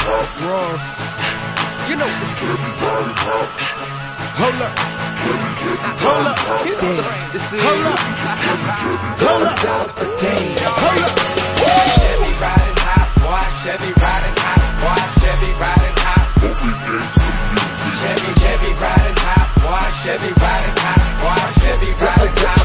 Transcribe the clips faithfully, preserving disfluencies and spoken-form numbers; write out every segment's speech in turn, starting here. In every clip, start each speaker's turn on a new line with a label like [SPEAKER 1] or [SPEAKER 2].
[SPEAKER 1] Ross.
[SPEAKER 2] You know the series.
[SPEAKER 1] Hold up. Hold up.
[SPEAKER 2] Damn, this is
[SPEAKER 1] Hold up. Hold up. Hold up.
[SPEAKER 2] Chevy riding hot, boy. Chevy riding hot, boy. Chevy riding hot. Chevy, Chevy riding hot, boy. Chevy riding hot, boy. Chevy riding hot.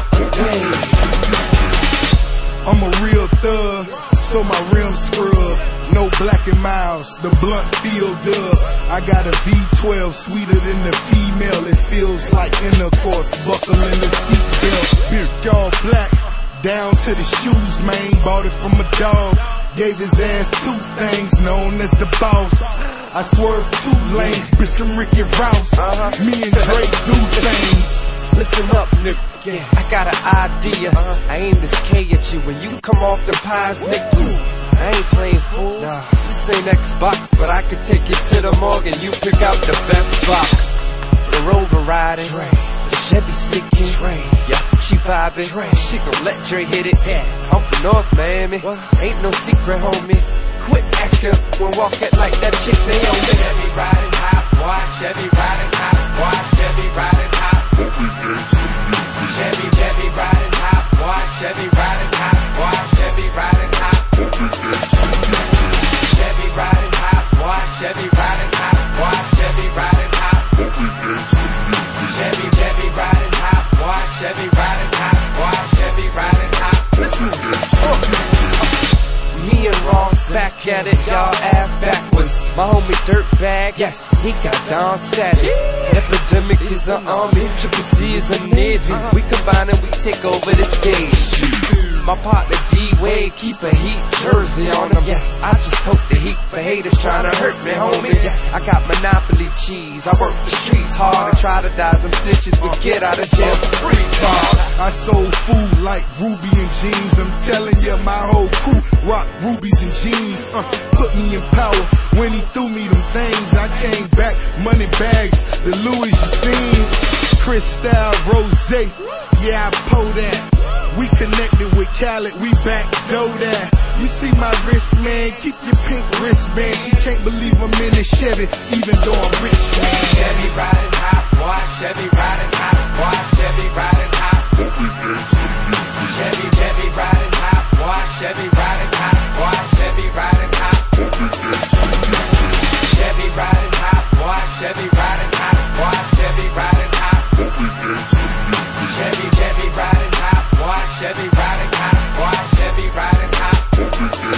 [SPEAKER 1] I'm a real thug, so my rims scrub. No black and miles, the blunt feel dub. I got a V twelve, sweeter than the female. It feels like intercourse, buckle in the seatbelt. Beard all black, down to the shoes, man. Bought it from a dog, gave his ass two things, known as the boss. I swerve two lanes, bitch, I'm Ricky Rouse. Me and Drake do things.
[SPEAKER 2] Listen up, nigga. Yeah, I got an idea. Uh-huh. I aim this K at you when you come off the pies, nigga. I ain't playing fool. Nah. This ain't Xbox, but I can take you to the morgue and you pick out the best box. The Rover riding, Dre. The Chevy sticking, Dre. Yeah, she vibing, Dre. She gon' let Dre hit it. Yeah, I'm from North Miami. What? Ain't no secret, homie. Quit acting when walk it like that chick they on me. Chevy riding hot, boy. Chevy riding hot, boy. Chevy riding hot. Chevy, Chevy riding hot, boy. Chevy riding hot, boy. Chevy riding hot. Chevy riding hot, boy. Chevy riding hot, boy. Chevy riding hot. Chevy, Chevy riding hot, boy. Chevy riding hot, boy. Chevy riding hot. Listen, uh, me and Ross back at it, y'all ass backwards. My homie Dirtbag, yes, he got down status. Epidemic is an army, Triple C is a navy. We combine and we take over the stage. My partner D-Wade keep a heat jersey on him. Yes, I just hope the heat for haters trying to hurt me, homie. Yes, I got Monopoly cheese. I work the streets hard and try to dodge them snitches, but get out of jail for free card.
[SPEAKER 1] I sold food like Ruby and jeans. I'm telling you, my whole crew rock rubies and jeans. Uh, put me in power when he threw me them things. I came back, money bags, the Louis you seen. Cristal Rose, yeah, I pull that. We connected with Khaled, we back know that. You see my wrist, man, keep your pink wristband. She can't believe I'm in a Chevy, even though I'm rich, man.
[SPEAKER 2] Chevy riding hot, boy. Chevy riding hot, boy. Chevy riding hot. Chevy, Chevy riding hot, boy. Chevy riding hot, boy. Chevy riding hot. Chevy riding hot, boy. Chevy riding hot, boy. Chevy riding hot. Chevy, Chevy riding hot, boy. Chevy riding hot, boy. Chevy riding hot.